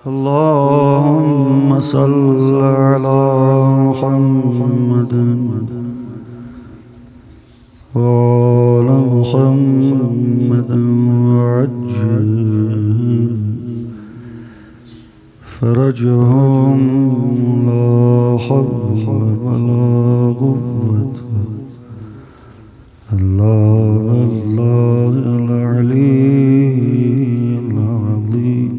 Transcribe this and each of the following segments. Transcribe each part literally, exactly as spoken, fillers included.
اللهم صل على محمد وآل محمد وعجل فرجهم لا حول ولا قوة إلا بالله العلي العظيم.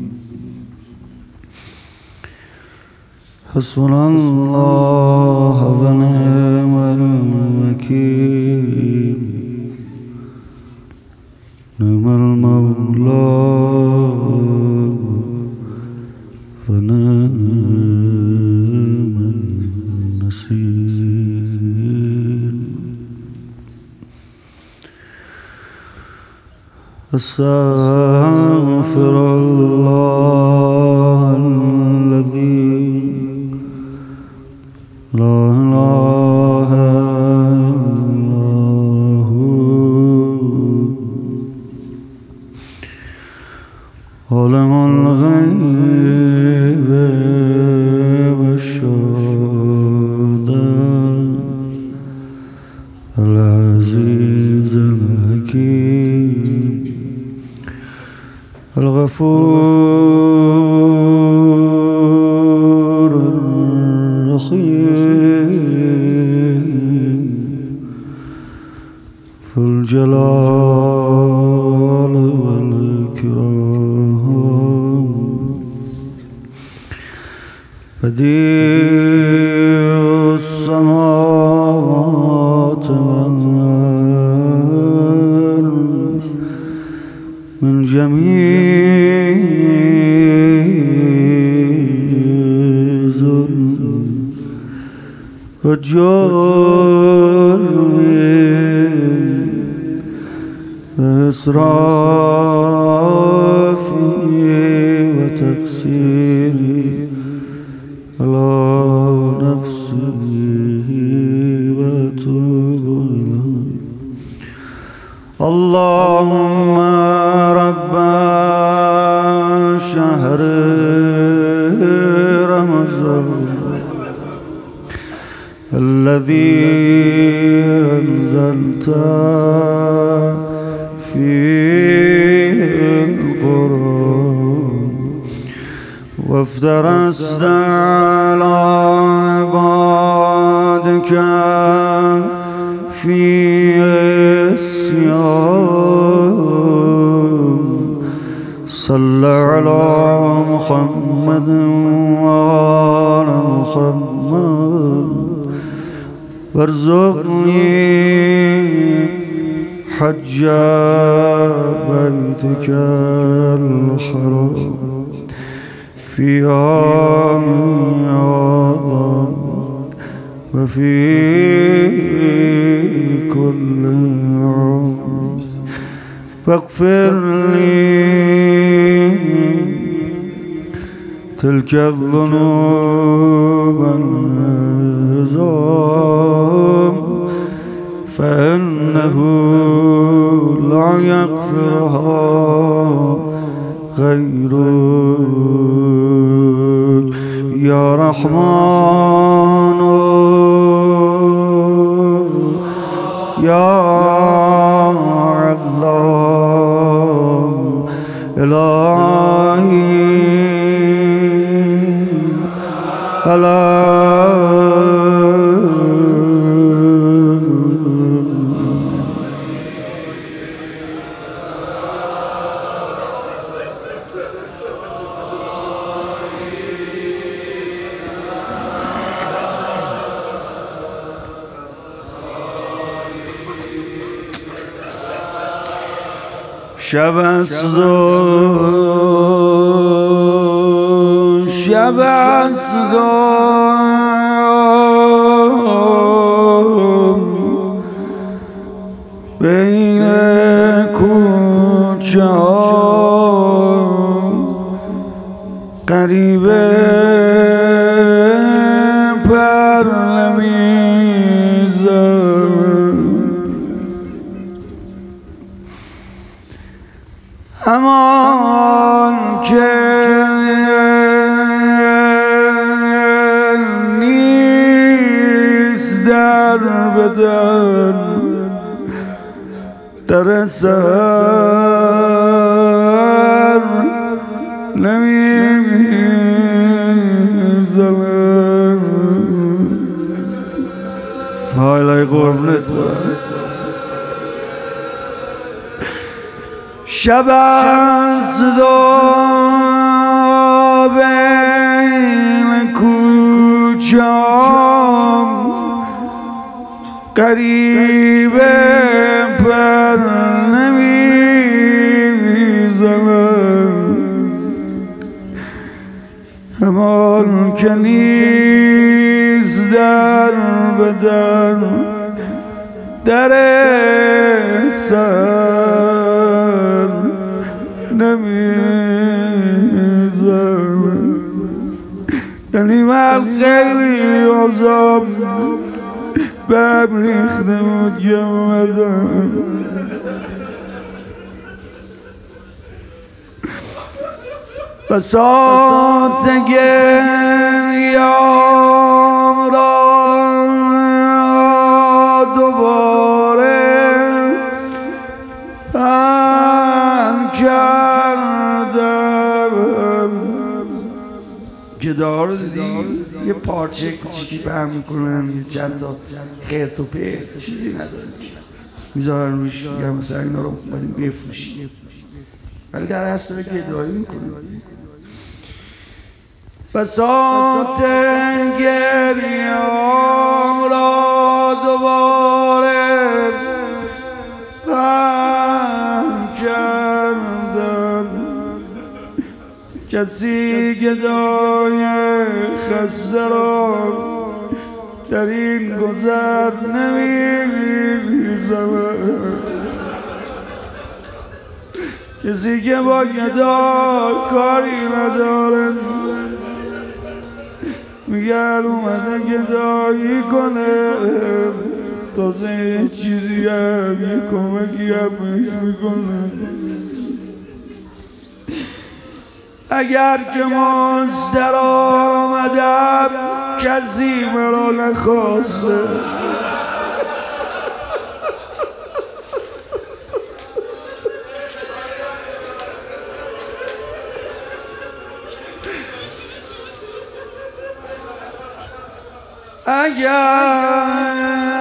حسبنا الله ونعم الوكيل، نعم المولى ونعم النصير. أستغفر الله الذي لا إله إلا هو عالم الغيب والشهادة العزيز الحكيم الغفور الرحيم ذو الجلال والإكرام، بديع السماوات والأرض من جميع ظلم وجرم وإسراف وتقصير على نفسه وأتوب إليه. اللهم رب شهر رمضان الذي أنزلت فيه القرآن وافترست على عبادك فيه الصيام، صل على محمد وآل محمد وارزقني حج بيتك الحرام في عام رمضان وفي كل عام، واغفر لي تلك الذنوب العظام فإنه لا يغفرها غيرك يا رحمن يا الله إلهي ألا شب است و شب است و بین کوچه ها غریبه پر نمیزنم، همان که در بدن در سر نمیزنم. حالای قربونت شب از دو بین کوچام قریبه پر نمیزنم. همان که نیز در بدن در سر نمیزنم. یعنی من خیلی عذاب بهم ریخته بود که اومدم بساط گریام را دوباره پهن کردم. که دار دیدی یه پارچه کوچیکی پهن میکنن یه چند تا خرت و پرت چیزی نداره میذارن روش میگن مثلا اینا رو اومدیم بفروشیم ولی در اصل گدایی میکنن. بساط گریام را دوباره پهن کردم. کسی گدای خسته را در این گذر نمیزند. کسی که با گدا کاری نداره میگن اومده گدایی کنه تازه یه چیزی هم یه کمکی هم بهش میکنه. اگر که مستر آمدم کسی مرا نخواسته اگر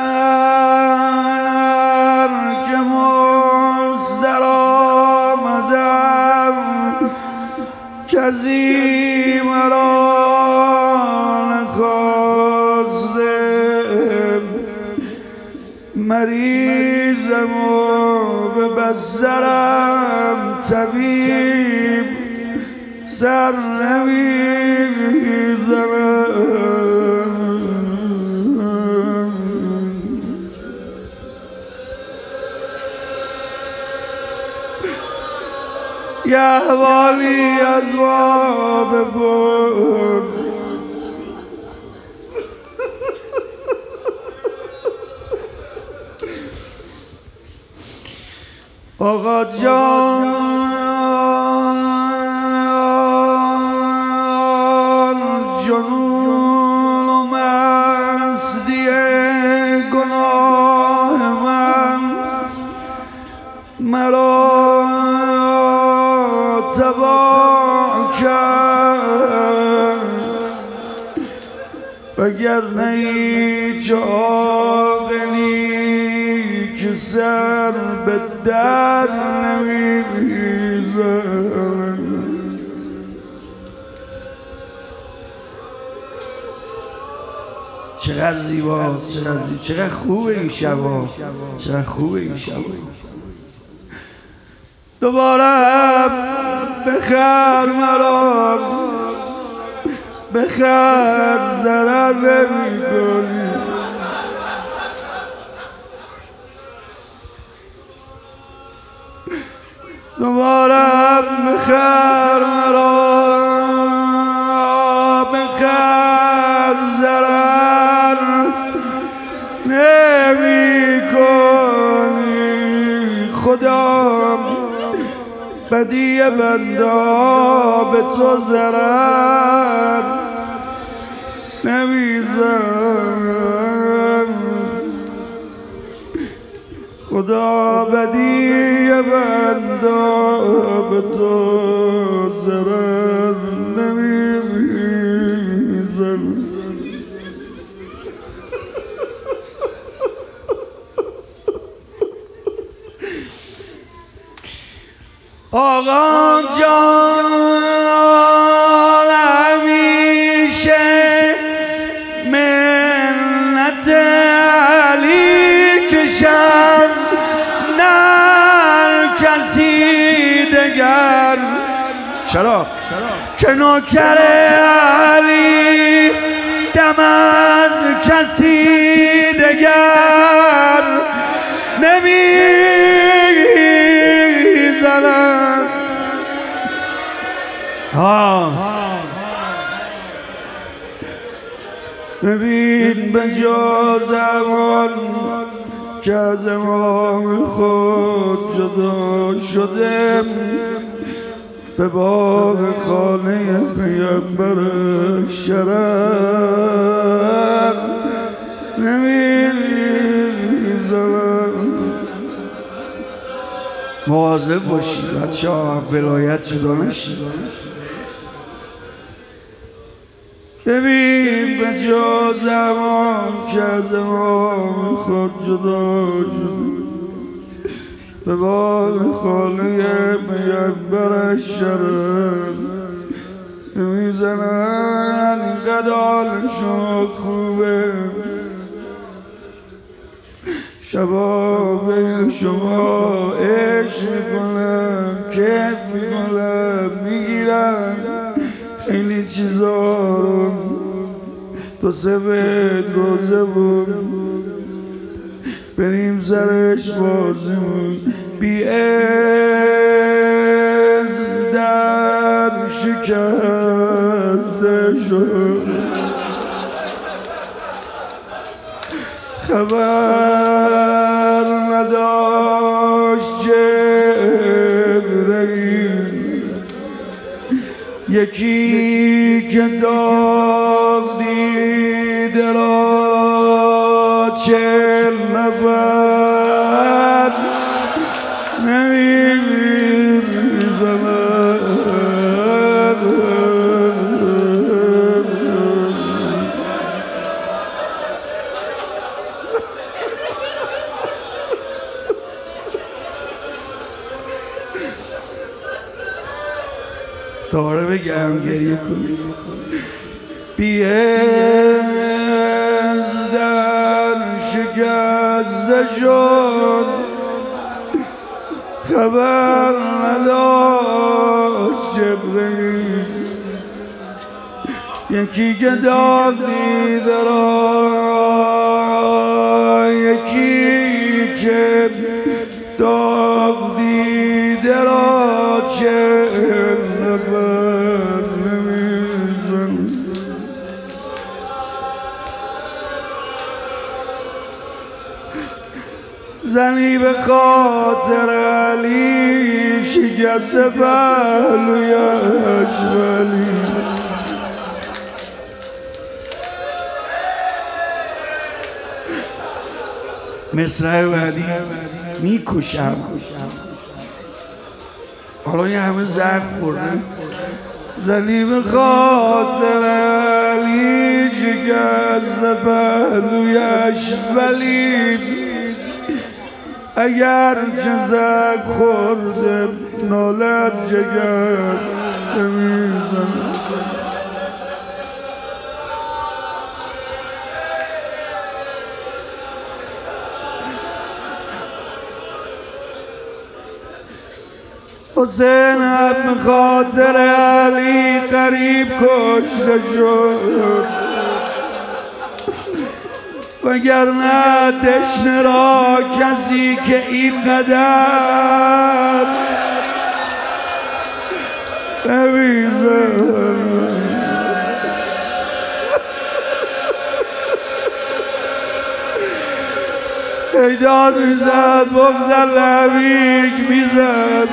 که مستر آمدم کسی مرا نخواسته. مریضم و به بسترم طبیب سر نمیزنم. یه احوالی از ما بپرس آقا جان جنون و مستی گناه من مرا تباه کرد. وگرنه هیچ عاقلی که سر به در نمیزند. چقدر زیباست، چقدر زیبا، چقدر خوبه این شبا، چقدر خوبه این شبا. دوباره بخر مرا بخر ضرر نمی کنی. دوباره بخر مرا بخر ضرر نمی کنی. خدا بدی بنده به تو ضرر نمیزن. خدا بدی بنده به تو ضرر نمی‌زن. آقا جان همیشه منت علی کشم نه کسی دگر. چرا؟ که نوکر علی دم از کسی دگر نمیزنم. ببین به جا زمان که از امام خود جدا شدم به باغ خانه پیامبر شرف نمیزنم. مواظب باشید بچه ها ولایت جدا نشید. ببین به جا زمان که از امام خود جدا شد به باغ خانه پیامبرش شرف نمیزنن. اینقدر حالشون خوبه شبا بین شما عشق میکنن کیف میکنن میگیرن خیلی چیزا رو تو سفید روزه بود بریم سرش بازمون بی از در شکسته شد خبر نداشت جبرئیل یکی که داغ دیده را چل نفر نمیزند. دوباره بگم گریه کنید. بی از در شکسته شد خبر نداشت جبرئیل یکی که داغ دیده را یکی که داغ دیده را چه نفر نمیزن. زنی به خاطر علی شکست پهلویش ولی مصرع بعدی میکشم. حالا یه همه زخم خورده. زنی به خاطر علی شکست پهلویش ولی اگر چه زخم خورده نالت جگر نمیزنه. حسین به خاطر علی قریب کشته شد وگرنه تشنه را کسی که اینقدر نمیزنه. ایداد میزد بغض لبیک میزد.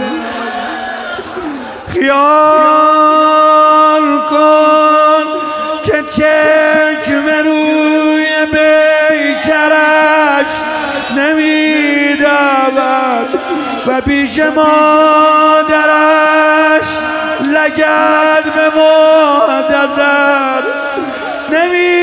خیال کن که چکم روی بیکرش نمیدم و پیش مادرش لگد به منتظر نمی